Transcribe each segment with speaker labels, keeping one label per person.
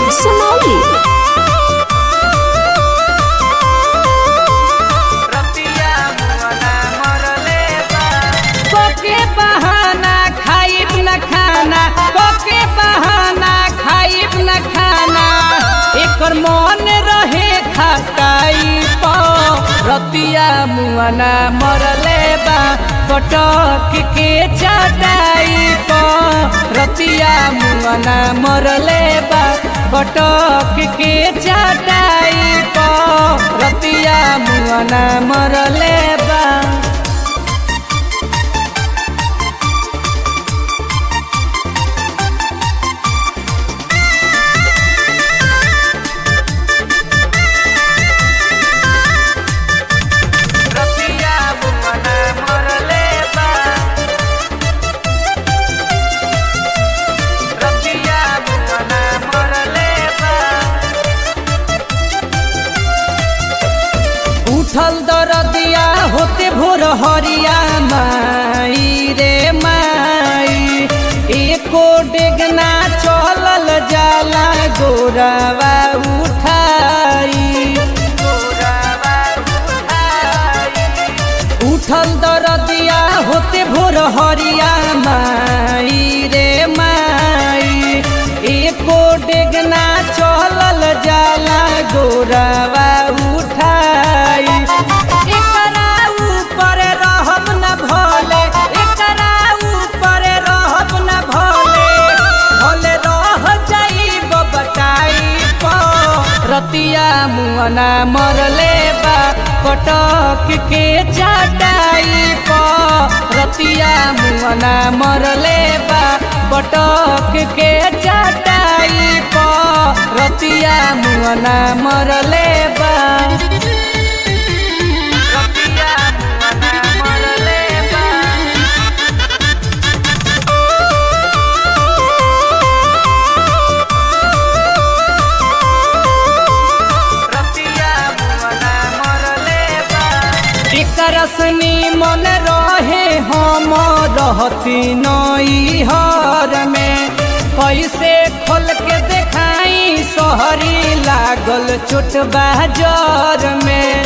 Speaker 1: सुनौली।
Speaker 2: कोके बहाना खाइब न खाना, कोके बहाना खाइब न खाना, एकर मन रहे खटाई प रतिया मुआना मरले बा कटक के चटाई प रतिया मुआना मरले बा कटक के चटाई प रतिया मुआना मरले बा। उठल दरदिया होते भोर हरिया माई रे माई, एको डेगना चलल जाला गोरावा उठाई। उठल दरदिया होते भोर हरिया माई रे माई, एको डेगना चलल जाला गोरावा उठाई। एकरा ऊपर रहब न भोले, एकरा ऊपर रहब न भोले, भोले रह जाइब बटाई प रतिया मुआना मरले बा कटक के चटाई प रतिया मुआना मरले बा कटक के चटाई प रतिया मुआना मरले बा। रसनी मन रहे हम रहती नई हर में, कैसे खोल के देखाई सोहरी लागल चोट बाजार में।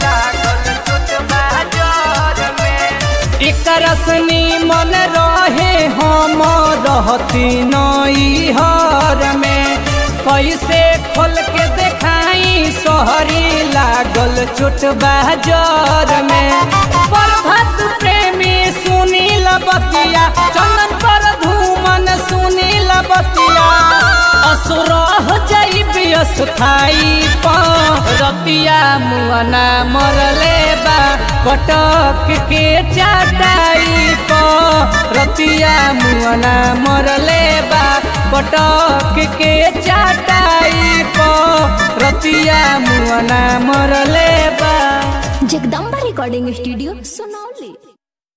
Speaker 2: एक रसनी मन रहे हम रहती नई हर में, कैसे खोल के देखाई सोहरी लागल चोट बाजार में। प्रभात प्रेमी सुनील बतिया, चंदन पर धूमन सुनील बतिया, असुरह जाइब अस्थाई प रतिया मुआना मरले बा कटक के चटाई प रतिया मुआना मरले बा कटक के चटाई प रतिया मुआना मरले बा।
Speaker 1: जगदम्बा रिकॉर्डिंग स्टूडियो सुनो।